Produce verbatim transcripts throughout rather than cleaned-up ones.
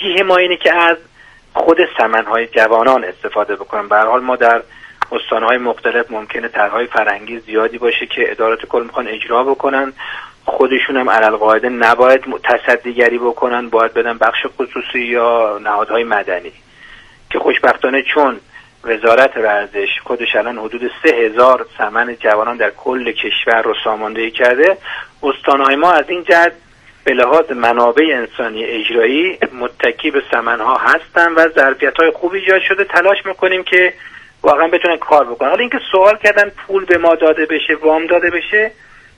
توجیه ما اینه که از خود سمنهای جوانان استفاده بکنن. به هر حال ما در استانهای مختلف ممکنه طرحهای فرهنگی زیادی باشه که ادارات کل میخوان اجرا بکنن، خودشون هم علالقاعده نباید تصدیگری بکنن، باید بدن بخش خصوصی یا نهادهای مدنی که خوشبختانه چون وزارت ورزش خودش الان حدود سه هزار سمن جوانان در کل کشور رو ساماندهی کرده، استانهای ما از این جهت به لحاظ منابع انسانی اجرایی متکی به سمنها هستن و ظرفیت‌های خوبی ایجاد شده. تلاش میکنیم که واقعا بتونن کار بکنن. حالا اینکه سوال کردن پول به ما داده بشه، وام داده بشه،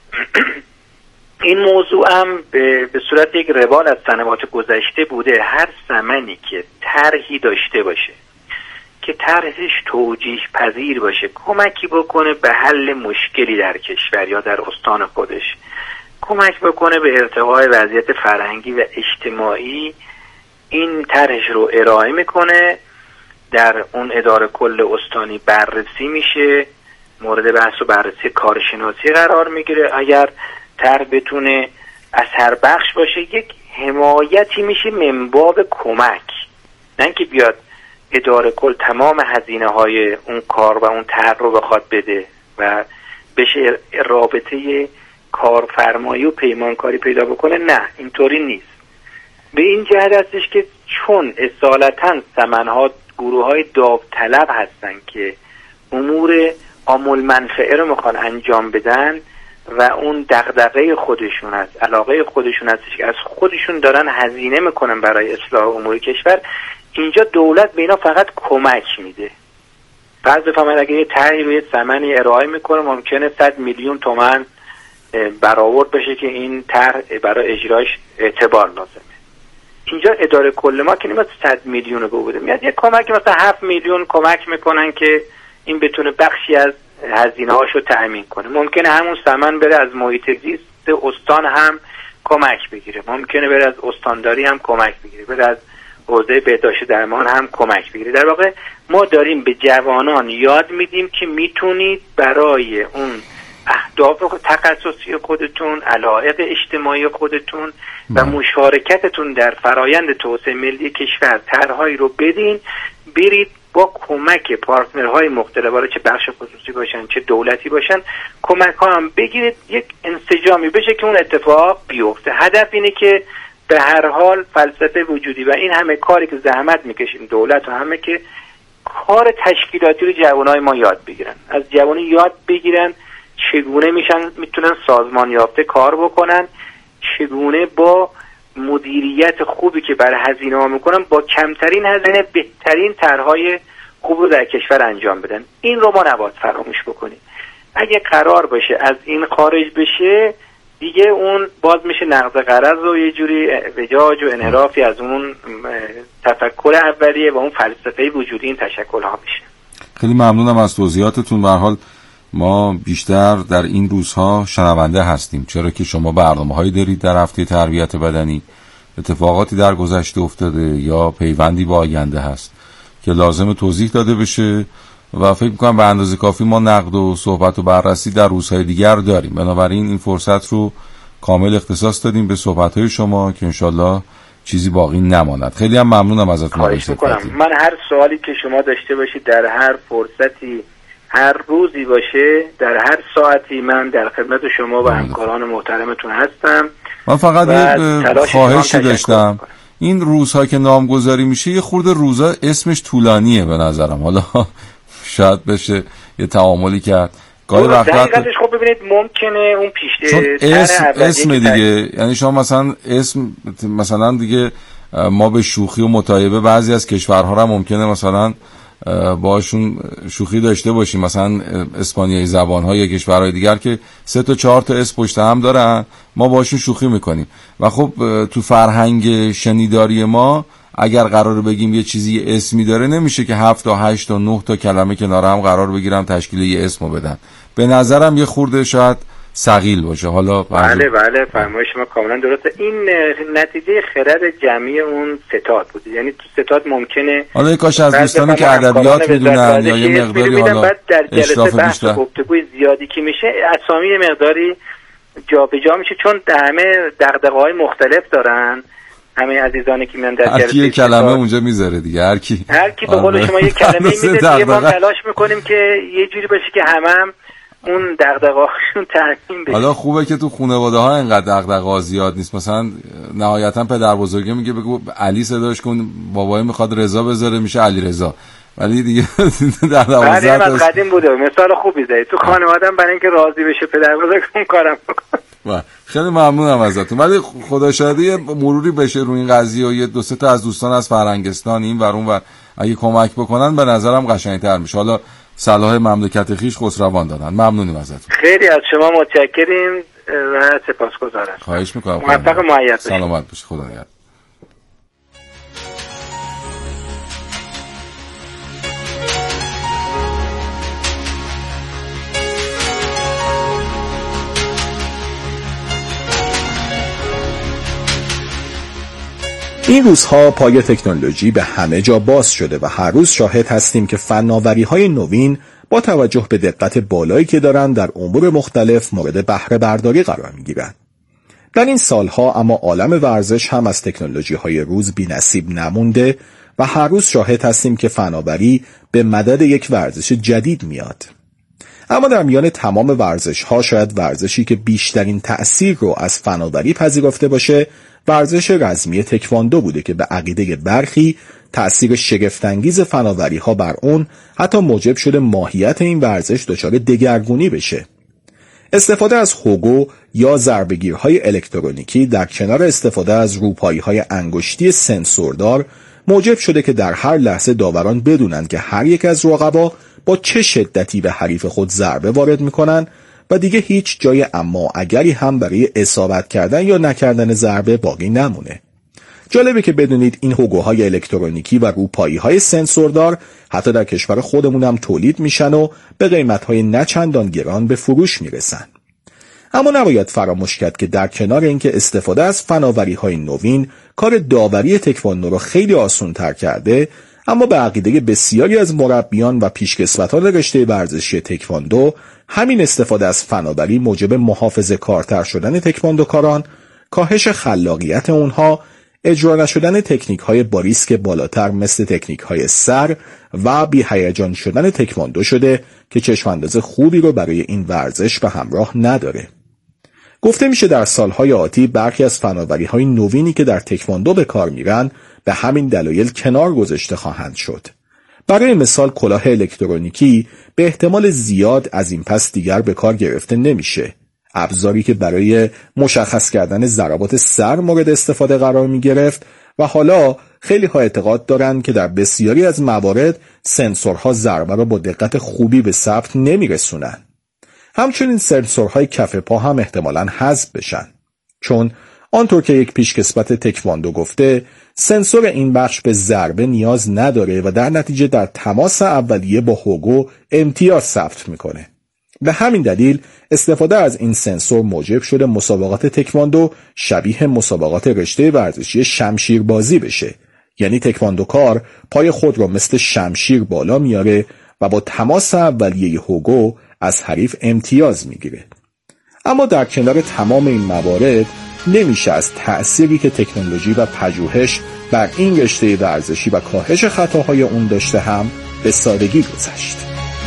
این موضوع هم به, به صورت یک روال از سنوات گذشته بوده. هر سمنی که طرحی داشته باشه که طرحش توجیه پذیر باشه، کمکی بکنه به حل مشکلی در کشور یا در استان خودش، کمک بکنه به ارتقای وضعیت فرهنگی و اجتماعی، این طرحش رو ارائه میکنه، در اون اداره کل استانی بررسی میشه، مورد بحث و بررسی کارشناسی قرار میگیره. اگر طرح بتونه اثر بخش باشه، یک حمایتی میشه من باب کمک، نه اینکه بیاد اداره کل تمام هزینه های اون کار و اون طرح رو بخواد بده و بشه رابطه کارفرمایی و پیمانکاری پیدا بکنه. نه، اینطوری نیست. به این جهت هستش که چون اصالتا سمنها گروه های داوطلب هستن که امور عامل منفعه رو میخوان انجام بدن و اون دغدغه خودشون هست، علاقه خودشون هستش که از خودشون دارن هزینه میکنن برای اصلاح امور کشور، اینجا دولت به اینا فقط کمک میده. فرض بفرمایید اگه یه طرحی روی سمنی ارائه میکنه، ممکنه صد میلیون تومان برآورد بشه که این طرح برای اجراش اعتبار لازمه. اینجا اداره کل ما که نمیاد صد میلیون رو بوده، میاد یه کمک مثلا هفت میلیون کمک میکنن که این بتونه بخشی از هزینه هاشو تأمین کنه. ممکنه همون سمن بره از محیط زیست استان هم کمک بگیره، ممکنه بره از استانداری هم کمک بگیره، بره از حوزه بهداشت درمان هم کمک بگیره. در واقع ما داریم به جوانان یاد میدیم که میتونید برای اون اهداف تخصصی خودتون، علایق اجتماعی خودتون و مشارکتتون در فرایند توسعه ملی کشور طرحهایی رو بدین، برید با کمک پارتنرهای مختلف، حالا چه بخش خصوصی باشن چه دولتی باشن، کمک ها هم بگیرید، یک انسجامی بشه که اون اتفاق بیفته. هدف اینه که به هر حال فلسفه وجودی و این همه کاری که زحمت میکشین دولت و همه که کار تشکیلاتی رو جوانای ما یاد بگیرن، از جوانی یاد بگیرن چگونه میشن میتونن سازمان یافته کار بکنن، چگونه با مدیریت خوبی که برای هزینه ها میکنن با کمترین هزینه بهترین طرحهای خوب رو در کشور انجام بدن. این رو ما نباید فراموش بکنیم. اگه قرار باشه از این خارج بشه، دیگه اون باز میشه نقض غرض و یه جوری وجاج و انحرافی از اون تفکر اولیه و اون فلسفه وجودی این تشکل ها میشه. خیلی ممنونم از توضیحاتتون. به هر حال ما بیشتر در این روزها شنونده هستیم، چرا که شما برنامه‌هایی دارید در هفته تربیت بدنی، اتفاقاتی در گذشته افتاده یا پیوندی با آینده هست که لازم توضیح داده بشه و فکر می‌کنم به اندازه کافی ما نقد و صحبت و بررسی در روزهای دیگر داریم. بنابراین این فرصت رو کامل اختصاص دادیم به صحبت‌های شما که انشالله چیزی باقی نماند. خیلی هم ممنونم ازتون. خواهش می‌کنم. من هر سوالی که شما داشته باشید در هر فرصتی، هر روزی باشه، در هر ساعتی، من در خدمت شما و همکاران محترمتون هستم. من فقط یه خواهشی داشتم، این روزها که نامگذاری میشه یه خورده روزا اسمش طولانیه به نظرم، حالا شاید بشه یه تعاملی کرد گاهی وقتا. خب ببینید ممکنه اون پیش چون اسم اسم دیگه، یعنی شما مثلا اسم مثلا دیگه ما به شوخی و متایبه بعضی از کشورها هم ممکنه مثلا باشون شوخی داشته باشیم، مثلا اسپانیایی زبان‌ها یا کشورهای دیگر که سه تا چهار تا اسم پشت هم دارن، ما باشون شوخی میکنیم و خب تو فرهنگ شنیداری ما اگر قراره بگیم یه چیزی اسمی داره، نمیشه که هفت تا هشت تا نه تا کلمه کنار هم قرار بگیرن تشکیل یه اسمو بدن. به نظرم یه خورده شاید ثقیل باشه. حالا بله بله فرمایش شما کاملا درسته. این نتیجه خرد جمعی اون ستاد بود، یعنی تو ستاد ممکنه حالا یک کاش از دوستانی که ادبیات میدونن یا یه مقداری حالا در جلسه بحث و گفتگوی زیادی که میشه اسامی مقداری جابجا میشه، چون همه دغدغه‌های مختلف دارن همه عزیزانی که میان در جلسه هر کی یک کلمه اونجا میذاره دیگه، هر کی هر کی به قول شما یک کلمه میده دیگه. ما تلاش میکنیم که یه جوری باشه که همه هم اون دغدغه‌هاشون ترمیم بشه. حالا خوبه که تو خانواده ها اینقدر دغدغه‌ها زیاد نیست. مثلا نهایتا پدر بزرگه میگه بگو علی صداش کن، بابای میخواد رضا بذاره میشه علی رضا، ولی دیگه در دوازده تا قدیم بوده. مثال خوبی زدی تو خانواده‌ام برای اینکه راضی بشه پدر بزرگ اون کارم بکنه. خیلی ممنونم ازتون. ولی خدا شاهده مروری بشه روی این قضیه و یه دو سه تا از دوستان از فرنگستان این ور اون ور اگه کمک بکنن به نظرم قشنگ‌تر میشه. حالا صلاح مملکت خیش خسروان دادن. ممنونیم ازتون. خیلی از شما متشکریم و سپاسگزارم. خواهش میکنم. موفق و مؤید باشید. سلامت باشید. خدا نگهدار. این روزها پای تکنولوژی به همه جا باز شده و هر روز شاهد هستیم که فناوری‌های نوین با توجه به دقت بالایی که دارن در امور مختلف مورد بهره برداری قرار می‌گیرند. در این سالها اما عالم ورزش هم از تکنولوژی‌های روز بی‌نصیب نمونده و هر روز شاهد هستیم که فناوری به مدد یک ورزش جدید میاد. اما در میان تمام ورزش‌ها شاید ورزشی که بیشترین تأثیر رو از فناوری پذیرفته باشه ورزش رزمی تکواندو بوده که به عقیده برخی تأثیر شگفت‌انگیز فناوری‌ها بر اون حتی موجب شده ماهیت این ورزش دچار دگرگونی بشه. استفاده از هوگو یا ضربه‌گیرهای الکترونیکی در کنار استفاده از روپایی‌های انگشتی سنسوردار موجب شده که در هر لحظه داوران بدونن که هر یک از رقبا با چه شدتی به حریف خود ضربه وارد میکنن و دیگه هیچ جای اما اگری هم برای اصابت کردن یا نکردن ضربه باقی نمونه. جالبه که بدونید این هوگوهای الکترونیکی و روپایی‌های سنسوردار حتی در کشور خودمون هم تولید میشن و به قیمت‌های نه چندان گران به فروش میرسن. اما نباید فراموش کرد که در کنار اینکه استفاده از فناوری‌های نوین کار داوری تکواندو رو خیلی آسان‌تر کرده، اما به عقیده بسیاری از مربیان و پیشکسوتان رشته ورزشی تکواندو همین استفاده از فناوری موجب محافظه کارتر شدن تکواندوکاران، کاهش خلاقیت اونها، اجرا نشدن تکنیک‌های با ریسک بالاتر مثل تکنیک‌های سر و بی‌هیجان شدن تکواندو شده که چشم‌انداز خوبی رو برای این ورزش به همراه نداره. گفته میشه در سالهای آتی برخی از فناوری‌های نوینی که در تکواندو به کار میرن به همین دلایل کنار گذاشته خواهند شد. برای مثال کلاه الکترونیکی به احتمال زیاد از این پس دیگر به کار گرفته نمیشه. ابزاری که برای مشخص کردن ضربات سر مورد استفاده قرار می گرفت و حالا خیلی ها اعتقاد دارند که در بسیاری از موارد سنسورها ضربه را با دقت خوبی به ثبت نمی رسونن. همچنین سنسورهای کف پا هم احتمالاً حذف بشن، چون آنطور که یک پیشکسوت تکواندو گفته سنسور این بخش به ضربه نیاز نداره و در نتیجه در تماس اولیه با هوگو امتیاز ثبت میکنه. به همین دلیل استفاده از این سنسور موجب شده مسابقات تکواندو شبیه مسابقات رشته ورزشی شمشیربازی بشه، یعنی تکواندوکار پای خود را مثل شمشیر بالا میاره و با تماس اولیه هوگو از حریف امتیاز میگیره. اما در کنار تمام این موارد نمیشه از تأثیری که تکنولوژی و پژوهش بر این رشته ورزشی و کاهش خطاهای اون داشته هم به سادگی گذشت.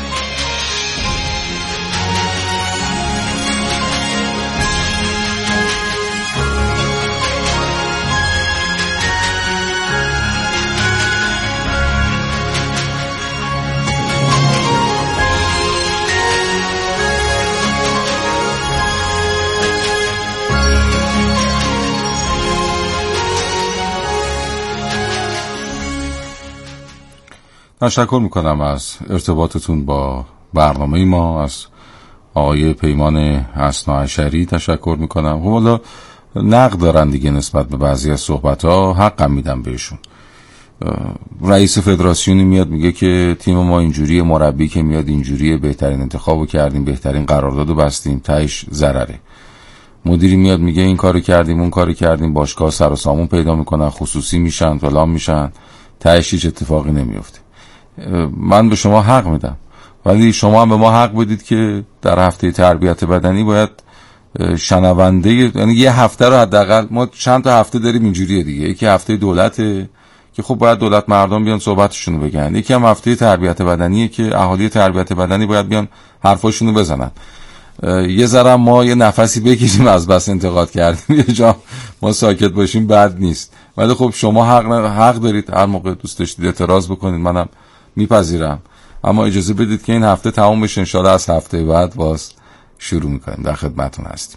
تشکر میکنم از ارتباطتون با برنامه ما، از آقای پیمان اثناعشری تشکر میکنم. خب حالا نقد دارن دیگه نسبت به بعضی از صحبت‌ها، حقم میدم بهشون. رئیس فدراسیونی میاد میگه که تیم ما اینجوریه، مربی که میاد اینجوریه، بهترین انتخابو کردیم، بهترین قراردادو بستیم، تهش ضرره. مدیری میاد میگه این کارو کردیم، اون کارو کردیم، باشگاه سر و سامون پیدا میکنن، خصوصی میشن، فلان میشن، تهش هیچ اتفاقی نمیفته. من به شما حق میدم، ولی شما هم به ما حق بدید که در هفته تربیت بدنی باید شنونده، یعنی یه هفته رو حداقل ما چند تا هفته داریم اینجوریه دیگه. یکی هفته دولته که خب باید دولت مردم بیان صحبتشون رو بگن، یکی هم هفته تربیت بدنیه که اهالی تربیت بدنی باید بیان حرفاشون رو بزنن. یه ذره ما یه نفسی بکشیم از بس انتقاد کردیم، یه جا ما ساکت باشیم بد نیست. ولی خب شما حق حق دارید هر موقع دوست داشتید اعتراض بکنید، منم میپذیرم، اما اجازه بدید که این هفته تمام بشه، ان شاءالله از هفته بعد باز شروع میکنیم. در خدمتتون هستیم.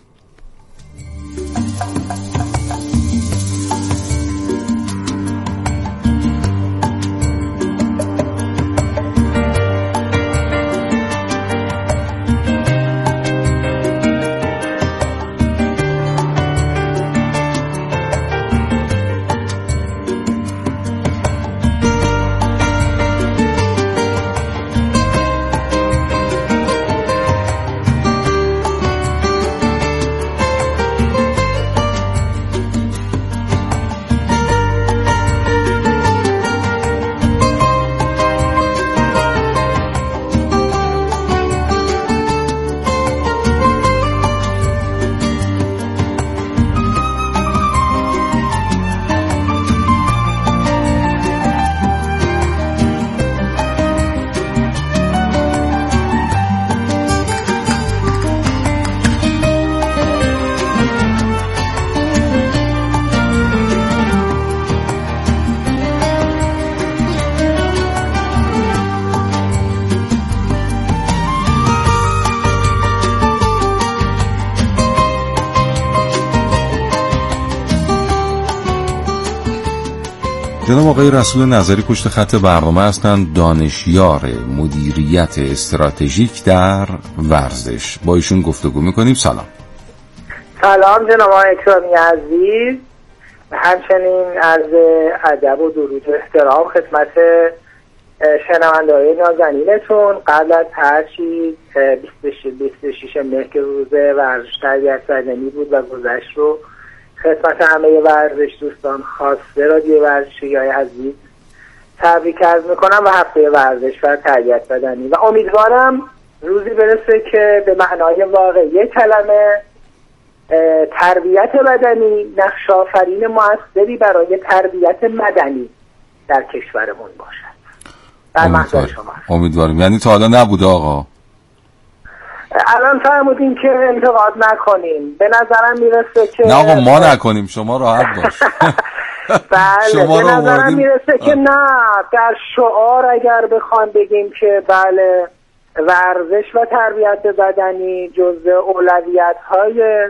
جناب آقای رسول نظری پشت خط برنامه هستند، دانشیار مدیریت استراتژیک در ورزش. با ایشون گفتگو میکنیم. سلام. سلام جناب آقای اکرامی عزیز، همچنین عرض ادب و درود و احترام خدمت شنونده‌های نازنینتون. قبل از هر چیز بیست و شش مهر که روز ورزش تربیت بدنی بود و گذشت رو خدمت همه ورزش دوستان خواسته رادیو ورزشی های عزیز تبریک عرض میکنم و هفته ورزش و تربیت بدنی و امیدوارم روزی برسه که به معنای واقعی کلمه تربیت بدنی نقش آفرین موثری برای تربیت مدنی در کشورمون باشد. در محضر شما امیدواریم. یعنی تا حالا نبوده آقا؟ الان فرمودین که انتقاد نکنیم، به نظرم میرسه که نه آقا ما نکنیم، شما راحت باش. بله به نظرم میرسه که نه، در شعار اگر بخوام بگیم که بله ورزش و تربیت بدنی جزء اولویت های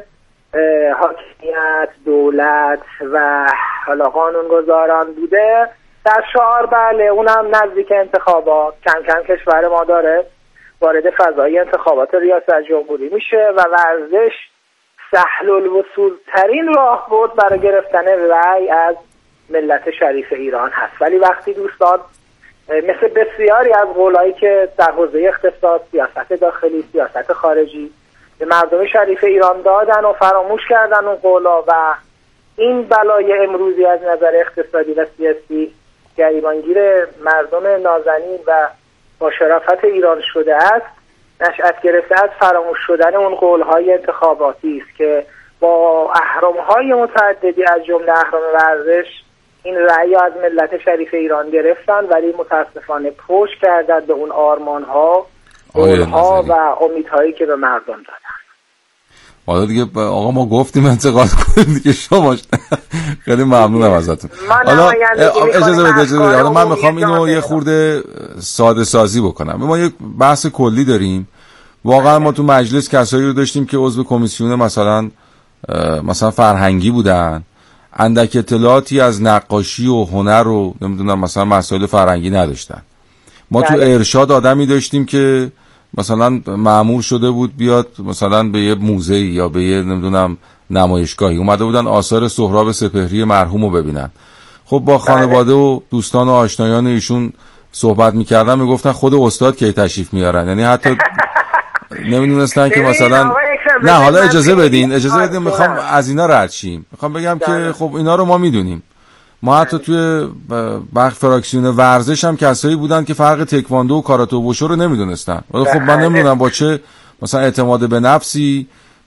حاکمیت، دولت و حالا قانونگذاران بوده، در شعار بله اونم نزدیک انتخابات کم کم کشور ما داره وارد فضای انتخابات ریاست جمهوری میشه و ورزش سهل الوصول ترین راه بود برای گرفتن رأی از ملت شریف ایران هست. ولی وقتی دوستان مثل بسیاری از قولایی که در حوزه اقتصاد، سیاست داخلی، سیاست خارجی به مردم شریف ایران دادن و فراموش کردن اون قولا و این بلای امروزی از نظر اقتصادی و سیاسی گریبانگیر مردم نازنین و با شرافت ایران شده است، نشأت گرفته از فراموش شدن اون قولهای انتخاباتی است که با اهرام‌های متعددی از جمله اهرام ورزش این رأی از ملت شریف ایران گرفتن، ولی متاسفانه پشت کردن به اون آرمان‌ها، قولها و امیدهایی که به مردم دادن. حالا دیگه آقا ما گفتیم انتقاد کنیم دیگه، شما خیلی ممنونم ازتون. حالا اجازه بدید اجازه بدید حالا من میخوام اینو یه خورده ساده سازی بکنم. ما یک بحث کلی داریم. واقعا ما تو مجلس کسایی رو داشتیم که عضو کمیسیون مثلا مثلا فرهنگی بودن، اندک اطلاعاتی از نقاشی و هنر و نمیدونم مثلا مسائل فرهنگی نداشتن. ما تو ارشاد آدمی داشتیم که مثلا مأمور شده بود بیاد مثلا به یه موزه یا به یه نمیدونم نمایشگاهی، اومده بودن آثار سهراب سپهری مرحوم رو ببینن. خب با خانواده و دوستان و آشنایان ایشون صحبت میکردن، میگفتن خود استاد کی تشریف میارن، یعنی حتی نمیدونستن که مثلا نه. حالا اجازه بدین اجازه بدین میخوام از اینا رد شیم. میخوام بگم که خب اینا رو ما میدونیم. ما حتی توی بخش فراکسیون ورزش هم کسایی بودن که فرق تکواندو و کاراته و ووشو رو نمیدونستن. ولی خب من نمیدونم با چه مثلا اعتماد به نفسی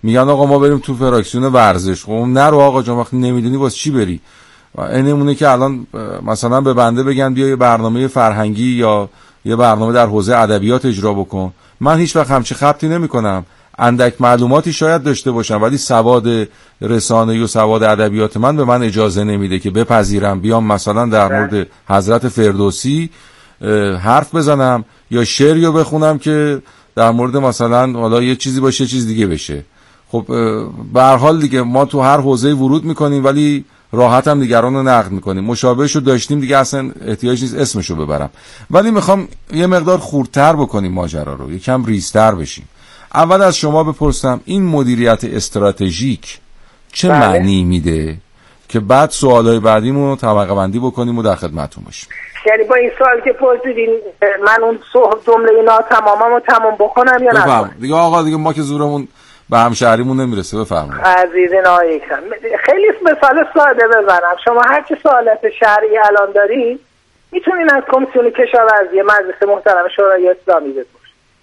میگن آقا ما بریم تو فراکسیون ورزش. خب نرو آقا جان، وقتی نمیدونی واسه چی بری؟ اینمونه که الان مثلا به بنده بگن بیا یه برنامه فرهنگی یا یه برنامه در حوزه ادبیات اجرا بکن، من هیچ وقت همچی خبطی نمی‌کنم. اندک معلوماتی شاید داشته باشم ولی سواد رسانه‌ای و سواد ادبیات من به من اجازه نمیده که بپذیرم بیام مثلا در مورد حضرت فردوسی حرف بزنم یا شعری رو بخونم که در مورد مثلا حالا یه چیزی باشه یه چیز دیگه بشه. خب به هر حال دیگه ما تو هر حوزه‌ای ورود می‌کنیم ولی راحت هم دیگران رو نقد می‌کنیم. مشابهش رو داشتیم دیگه، اصلا احتیاج نیست اسمش رو ببرم. ولی میخوام یه مقدار خوردتر بکنیم ماجرا رو، یکم ریزتر بشیم. اول از شما بپرسم این مدیریت استراتژیک چه بله. معنی میده که بعد سوالای بعدیمون رو طبقه بندی بکنیم و در خدمتتون باشیم. یعنی با این سوال که پرسیدین من اون جمله اینا تماممو تمام بکنم یا نه؟ دیگه آقا دیگه ما که زورمون به همشهریمون نمیرسه. بفرمایید. عزیزین آقای اکرم، خیلی مثال ساده بزنم. شما هر چه سوالات شرعی الان دارین میتونین از کمیسیون کشاورزی مجلس محترم شورای اسلامی بپرسید.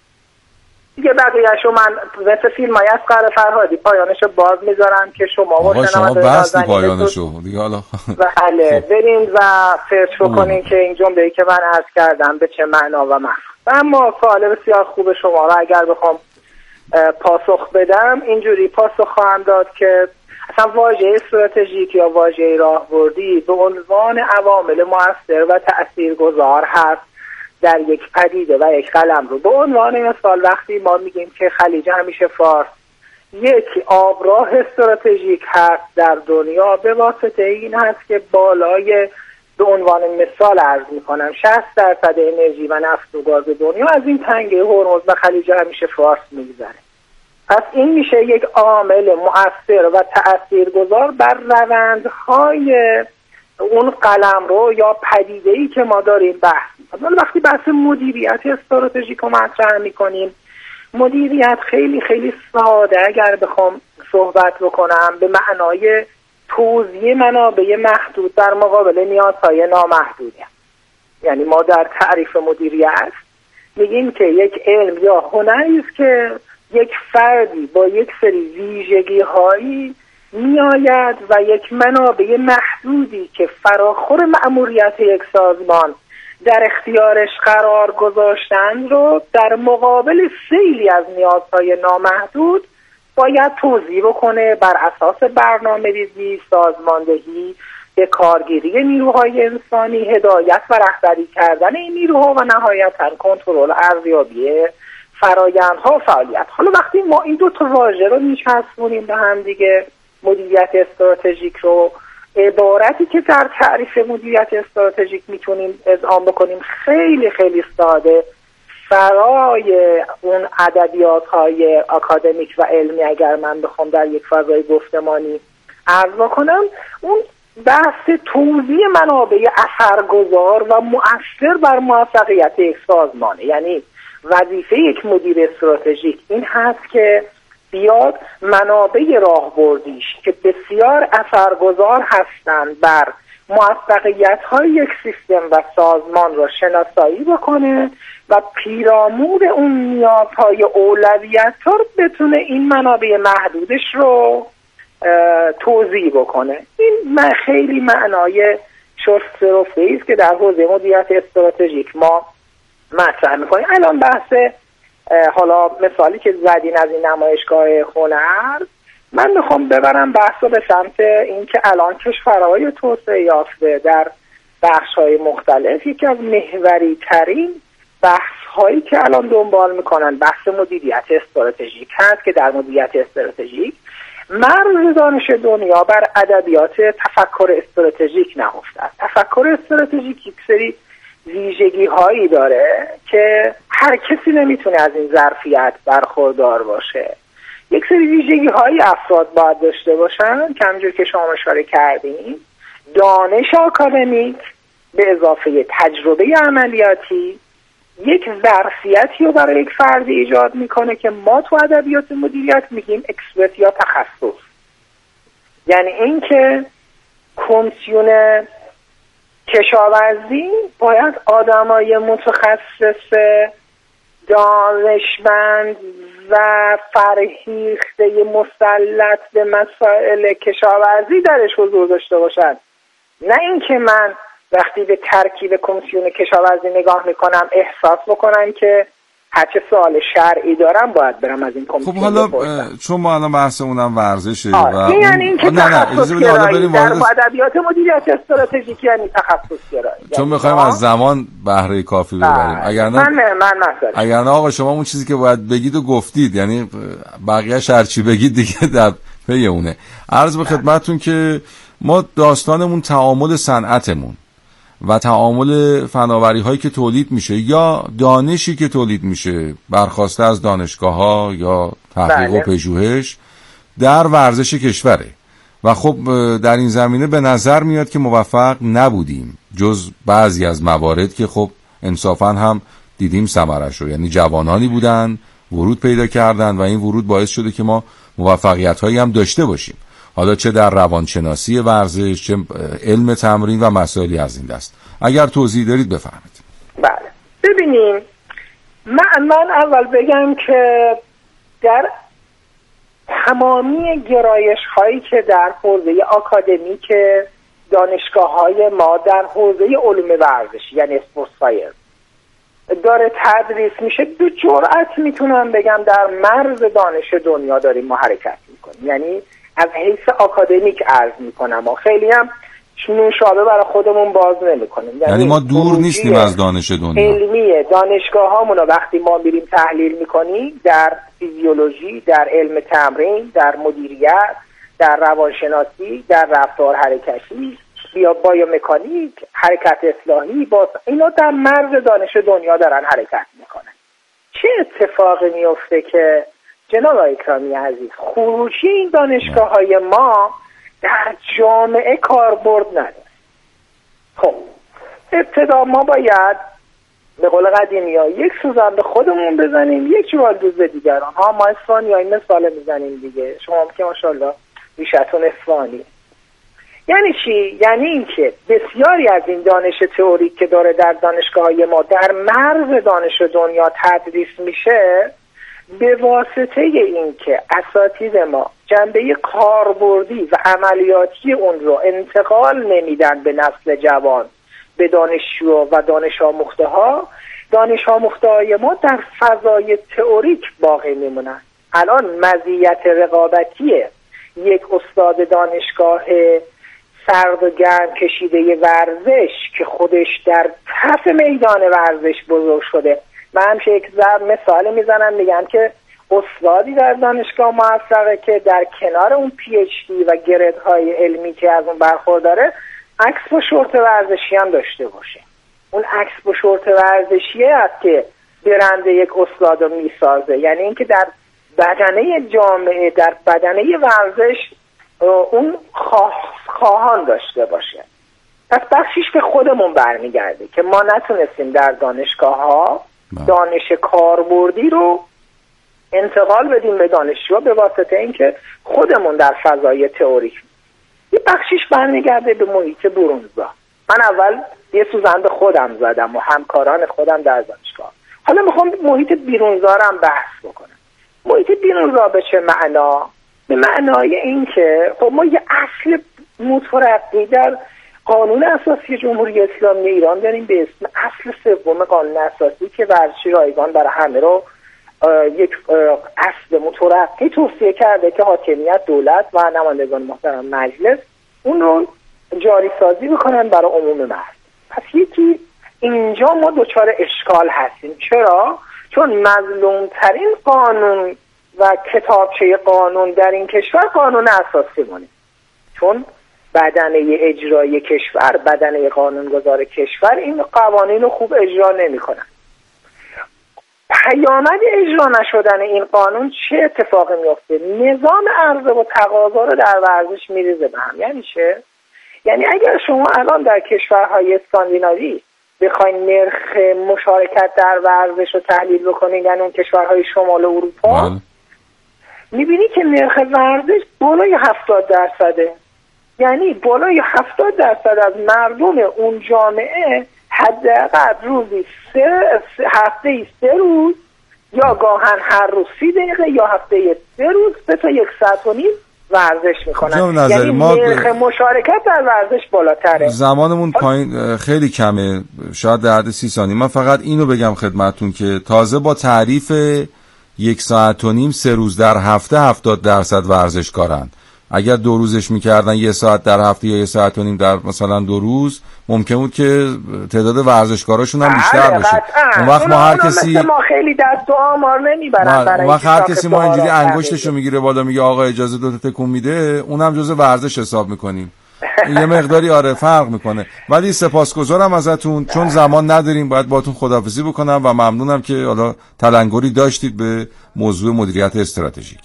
دیگه بقیه‌شو من مثل فیلم های اصغر فرهادی پایانشو باز میذارم که شما آقا شما بستی پایانشو دیگه. حالا بله برین و سرچ بکنین که این جمله‌ای که من عرض کردم به چه معنا و مفهوم. اما سوال بسیار خوب شما و اگر بخوام پاسخ بدم اینجوری پاسخ خواهم داد که اصلا واژه استراتژیک یا واژه راهبردی به عنوان عوامل مؤثر و تاثیرگذار هست در یک پدیده و یک قلمرو. به عنوان مثال وقتی ما میگیم که خلیج همیشه فارس یک آبراه استراتژیک هست در دنیا، به واسطه این هست که بالای به عنوان مثال عرض میکنم شصت درصد انرژی و نفت و گاز دنیا از این تنگه هرمز و خلیج همیشه فارس میگذره. پس این میشه یک عامل مؤثر و تاثیرگذار بر روندهای اون قلمرو یا پدیده‌ای که ما داریم بحث می‌کنیم. وقتی بحث مدیریت استراتژیک رو مطرح می‌کنیم، مدیریت خیلی خیلی ساده اگر بخوام صحبت بکنم به معنای توزیع منابع محدود در مقابل نیازهای نامحدوده. یعنی ما در تعریف مدیریت میگیم که یک علم یا هنری است که یک فردی با یک سری ویژگی‌هایی میآید و یک منابع محدودی که فراخور مأموریت یک سازمان در اختیارش قرار گذاشتن رو در مقابل سیلی از نیازهای نامحدود باید توزیع بکنه بر اساس برنامه‌ریزی، سازماندهی، به کارگیری نیروهای انسانی، هدایت و رهبری کردن این نیروها و نهایتاً کنترل ارزیابی فرآیندها و فعالیت. حالا وقتی ما این دو تا واژه رو میچسبونیم به هم دیگه، مدیریت استراتژیک رو، عبارتی که در تعریف مدیریت استراتژیک میتونیم اذعان بکنیم خیلی خیلی ساده فرای اون ادبیات‌های آکادمیک و علمی اگر من بخوام در یک فضای گفتمانی عرض بکنم، اون بحث توزیع منابع اثرگذار و مؤثر بر موفقیت یک سازمانه. یعنی وظیفه یک مدیر استراتژیک این هست که بیاد منابع راهبردیش که بسیار اثرگذار هستند بر موفقیت‌های یک سیستم و سازمان را شناسایی بکنه و پیرامون اون نیازهای اولویت ها رو بتونه این منابع محدودش رو توزیع بکنه. این خیلی معنای شست رفته است که در حوزه مدیریت استراتژیک ما مطرح میکنیم. الان بحث حالا مثالی که زدین از این نمایشگاه هنر، من میخوام ببرم بحث رو به سمت این که الان کشورهای توسعه یافته در بخش‌های مختلف یکی از محوری ترین بحث‌هایی که الان دنبال میکنن بحث مدیریت استراتژیک هست که در مدیریت استراتژیک مرز دانش دنیا بر ادبیات تفکر استراتژیک نهفته است. تفکر استراتژیک یک سری ویژگی هایی داره که هر کسی نمیتونه از این ظرفیت برخوردار باشه. یک سری ویژگی های افراد باید داشته باشن که همونجور که شما اشاره کردین دانش آکادمیک به اضافه تجربه عملیاتی یک ظرفیتی رو برای یک فرد ایجاد میکنه که ما تو ادبیات مدیریت میگیم اکسپرت یا تخصص. یعنی این که کمیسیون کشاورزی باید آدمای متخصص دانشمند و فرهیخته مسلط به مسائل کشاورزی درش حضور داشته باشد، نه اینکه من وقتی به ترکیب کمیسیون کشاورزی نگاه میکنم احساس بکنم که هرچه سوال شرعی دارم باید برم از این کمیسیون. خب حالا چون ما الان بحثمونم ورزشه و یعنی اینکه تخصص گرایی در ادبیات مدیریت استراتژیک یعنی تخصص گرایی، چون میخوایم از زمان بهره کافی ببریم. اگر نه من من مثلا اگر نه آقا شما اون چیزی که باید بگید و گفتید، یعنی بقیه هرچی بگید دیگه در پی اونه. عرض به خدمتتون که ما داستانمون تعامل صنعتمون و تعامل فناوری هایی که تولید میشه یا دانشی که تولید میشه برخواسته از دانشگاه ها یا تحقیق بله. و پژوهش در ورزش کشوره و خب در این زمینه به نظر میاد که موفق نبودیم، جز بعضی از موارد که خب انصافا هم دیدیم ثمرش رو، یعنی جوانانی بودن ورود پیدا کردن و این ورود باعث شده که ما موفقیت هایی هم داشته باشیم، حالا چه در روانشناسی ورزش، چه علم تمرین و مسائلی از این دست. اگر توضیح دارید بفرمایید. بله ببینیم، من, من اول بگم که در تمامی گرایش هایی که در حوزه آکادمیک دانشگاه های ما در حوزه علوم ورزش یعنی اسپورت ساینس داره تدریس میشه، دو جرأت میتونم بگم در مرز دانش دنیا داریم ما حرکت میکنیم. یعنی از حیث آکادمیک عرض میکنم و خیلی هم نوشابه برای خودمون باز نمیکنیم. یعنی, یعنی ما دور نیستیم از دانش دنیا. علمیه دانشگاه هامون رو وقتی ما میریم تحلیل میکنیم در فیزیولوژی، در علم تمرین، در مدیریت، در روانشناسی، در رفتار حرکتی، یا بایومکانیک، حرکت اصلاحی، باز اینا در مرز دانش دنیا دارن حرکت میکنن. چه اتفاقی میفته که جناب اکرامی عزیز خروجی این دانشگاه های ما در جامعه کاربرد نداره؟ خب ابتدا ما باید به قول قدیمی ها یک سوزن به خودمون بزنیم، یک چوالدوز به دیگران. ها ما اصفهانی ها این مثال میزنیم دیگه، شما که ماشاءالله ریشتون اصفهانی. یعنی چی؟ یعنی اینکه بسیاری از این دانش تئوریک که داره در دانشگاه های ما در مرز دانش دنیا تدریس میشه، به واسطه اینکه اساتید ما جنبه کاربردی و عملیاتی اون رو انتقال نمیدن به نسل جوان، به دانشجو و دانش آموخته ها، دانش آموخته های ما در فضای تئوریک باقی میمونن. الان مزیت رقابتی یک استاد دانشگاه سرد و گرم کشیده ورزش که خودش در کف میدان ورزش بزرگ شده، من همیشه یک ضرب مثال میزنم، میگم که استادی در دانشگاه موفقه که در کنار اون پی اچ دی و گردهای علمی که از اون برخورداره عکس با شورت ورزشی هم داشته باشه. اون عکس با شورت ورزشی است که برند یک استاد رو میسازه، یعنی اینکه در بدنه جامعه، در بدنه ورزش اون خواه خواهان داشته باشه. پس بخشیش به خودمون برمیگرده که ما نتونستیم در دانشگاه ها دانش کاربردی رو انتقال بدیم به دانشجو به واسطه اینکه خودمون در فضای تئوریک. یه بخشیش برمیگرده به محیط برونزا. من اول یه سوزن به خودم زدم و همکاران خودم در دانشگاه. حالا میخوام محیط بیرونزا رو هم بحث بکنم. محیط بیرونزا به چه معنا؟ به معنای این که خب ما یه اصل مترقی در قانون اساسی جمهوری اسلامی ایران داریم به اسم اصل سوم قانون اساسی که ورزش رایگان برای همه رو یک اصل مترقی توصیه کرده که حاکمیت دولت و نمایندگان محترم مجلس اون رو جاری سازی بکنن برای عموم مردم. پس یکی اینجا ما دچار اشکال هستیم. چرا؟ چون مظلوم ترین قانون و کتابچه قانون در این کشور قانون اساسی مونه، چون بدنه اجرایی کشور، بدنه قانونگذار کشور این قوانین رو خوب اجرا نمی کنن. پیامد اجرا نشدن این قانون چه اتفاقی میفته؟ نظام عرضه و تقاضا رو در ورزش میریزه به هم. یعنی چه؟ یعنی اگر شما الان در کشورهای اسکاندیناوی بخواین نرخ مشارکت در ورزش رو تحلیل بکنین، یعنی اون کشورهای شمال اروپا، میبینی که نرخ ورزش بالای هفتاد درصده. یعنی بالای هفتاد درصد از مردم اون جامعه حداقل روزی سه هفته ای سه روز یا گاهن هر روز سی دقیقه یا هفته سه روز سه تا یک ساعت و نیم ورزش میکنن. یعنی ما نرخ مشارکت در ورزش بالاتره. زمانمون پایین خیلی کمه، شاید در حد سی ثانیه. من فقط اینو بگم خدمتون که تازه با تعریف یک ساعت و نیم سه روز در هفته هفتاد درصد ورزشکارن. اگر دو روزش میکردن یه ساعت در هفته یا یه ساعت و نیم در مثلا دو روز، ممکن بود که تعداد ورزشکاراشون هم بیشتر بشه. اون وقت ما هر کسی ما خیلی دست و آمار نمیبرن برای اینکه هر کسی ما اینجوری انگشتشو میگیره بالا میگه آقا اجازه دو تا تکون میده، اونم جزء ورزش حساب میکنیم. یه مقداری آره فرق میکنه. ولی سپاسگزارم ازتون، چون زمان نداریم باید باهاتون خداحافظی بکنم و ممنونم که حالا تلنگری داشتید به موضوع مدیریت استراتژیک.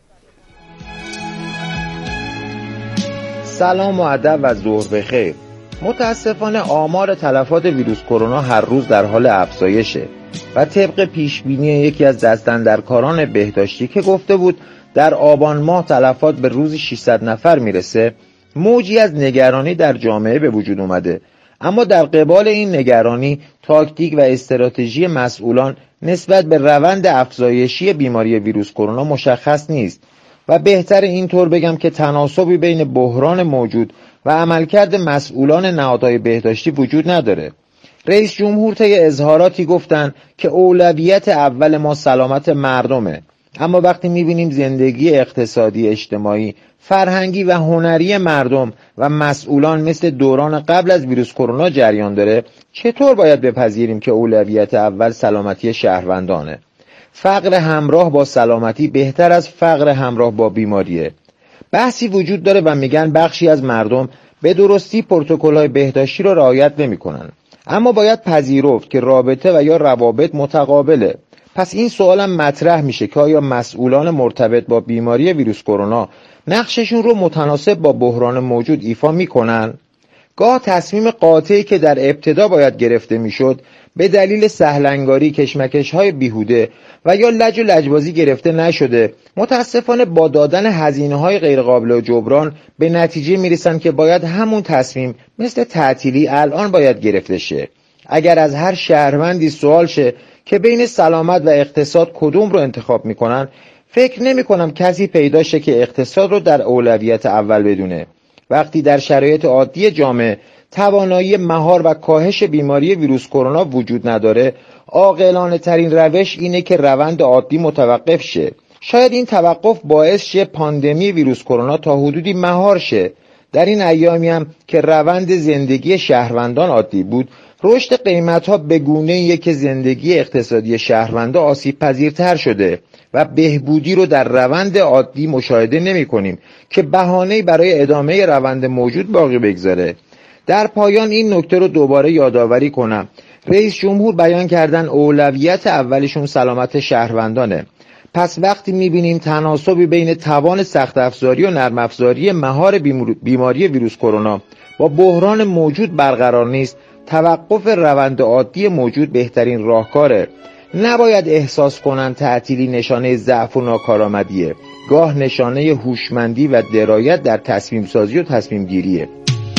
سلام و ادب و ظهر بخیر. متاسفانه آمار تلفات ویروس کرونا هر روز در حال افزایشه و طبق پیشبینی یکی از دستاندرکاران بهداشتی که گفته بود در آبان ماه تلفات به روزی ششصد نفر میرسه، موجی از نگرانی در جامعه به وجود اومده. اما در قبال این نگرانی تاکتیک و استراتژی مسئولان نسبت به روند افزایشی بیماری ویروس کرونا مشخص نیست و بهتر اینطور بگم که تناسبی بین بحران موجود و عملکرد مسئولان نهادهای بهداشتی وجود نداره. رئیس جمهور طی اظهاراتی گفتن که اولویت اول ما سلامت مردمه، اما وقتی میبینیم زندگی اقتصادی، اجتماعی، فرهنگی و هنری مردم و مسئولان مثل دوران قبل از ویروس کرونا جریان داره، چطور باید بپذیریم که اولویت اول سلامتی شهروندانه؟ فقر همراه با سلامتی بهتر از فقر همراه با بیماریه. بحثی وجود داره و میگن بخشی از مردم به درستی پروتکل‌های بهداشتی رو رعایت نمی‌کنن، اما باید پذیرفت که رابطه و یا روابط متقابله. پس این سوالم مطرح میشه که آیا مسئولان مرتبط با بیماری ویروس کرونا نقششون رو متناسب با بحران موجود ایفا میکنن؟ گاه تصمیم قاطعی که در ابتدا باید گرفته میشد به دلیل سهلنگاری، کشمکش‌های بیهوده و یا لج و لجبازی گرفته نشده، متاسفانه با دادن هزینه‌های غیرقابل جبران به نتیجه میرسن که باید همون تصمیم مثل تعطیلی الان باید گرفته شه. اگر از هر شهروندی سوال شه که بین سلامت و اقتصاد کدوم رو انتخاب میکنن، فکر نمی کنم کسی پیدا شه که اقتصاد رو در اولویت اول بدونه. وقتی در شرایط عادی جامعه توانایی مهار و کاهش بیماری ویروس کرونا وجود نداره، عاقلانه ترین روش اینه که روند عادی متوقف شه. شاید این توقف باعث شه پاندمی ویروس کرونا تا حدودی مهار شه. در این ایامی هم که روند زندگی شهروندان عادی بود، رشد قیمت‌ها به گونه‌ایه که زندگی اقتصادی شهروندان آسیب پذیرتر شده و بهبودی رو در روند عادی مشاهده نمی‌کنیم که بهانه‌ای برای ادامه روند موجود باقی بگذاره. در پایان این نکته رو دوباره یادآوری کنم. رئیس جمهور بیان کردن اولویت اولشون سلامت شهروندانه. پس وقتی می‌بینیم تناسبی بین توان سخت افزاری و نرم افزاری مهار بیماری ویروس کرونا با بحران موجود برقرار نیست، توقف روند عادی موجود بهترین راهکاره. نباید احساس کنن تعطیلی نشانه ضعف و ناکارآمدیه، گاه نشانه هوشمندی و درایت در تصمیم سازی و تصمیم گیریه.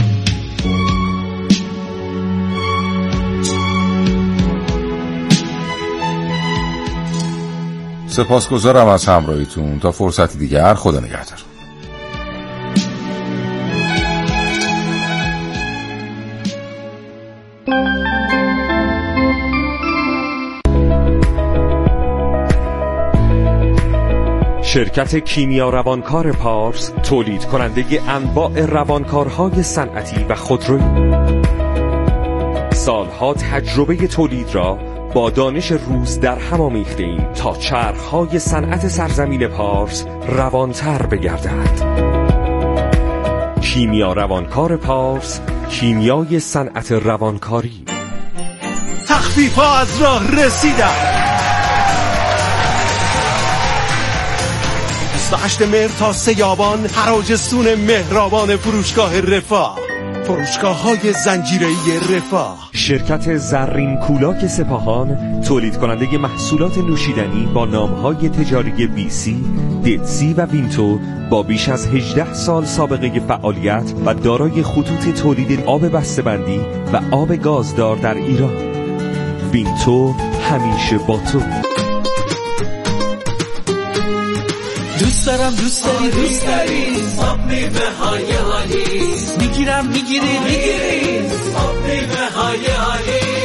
سپاسگزارم از همراهیتون. تا فرصتی دیگر، خدا نگهدار. شرکت کیمیا روانکار پارس تولید کننده انواع روانکارهای صنعتی و خودرویی، سالها تجربه تولید را با دانش روز در هم آمیخته‌ایم تا چرخهای صنعت سرزمین پارس روانتر بگردد. کیمیا روانکار پارس، کیمیای صنعت روانکاری. تخفیف‌ها از راه رسیدن. بیست و هشتم مهر تا سیابان، حراجستون مهربان فروشگاه رفاه، فروشگاه های زنجیره‌ای رفاه. شرکت زرین کولاک سپاهان تولید کننده محصولات نوشیدنی با نام‌های تجاری بیسی، دیتسی و وینتو با بیش از هجده سال سابقه فعالیت و دارای خطوط تولید آب بسته‌بندی و آب گازدار در ایران. وینتو همیشه با تو. دوست دارم دوست داری دوست داری آب میوه های عالی میگیرم میگیری میگیری آب میوه های عالی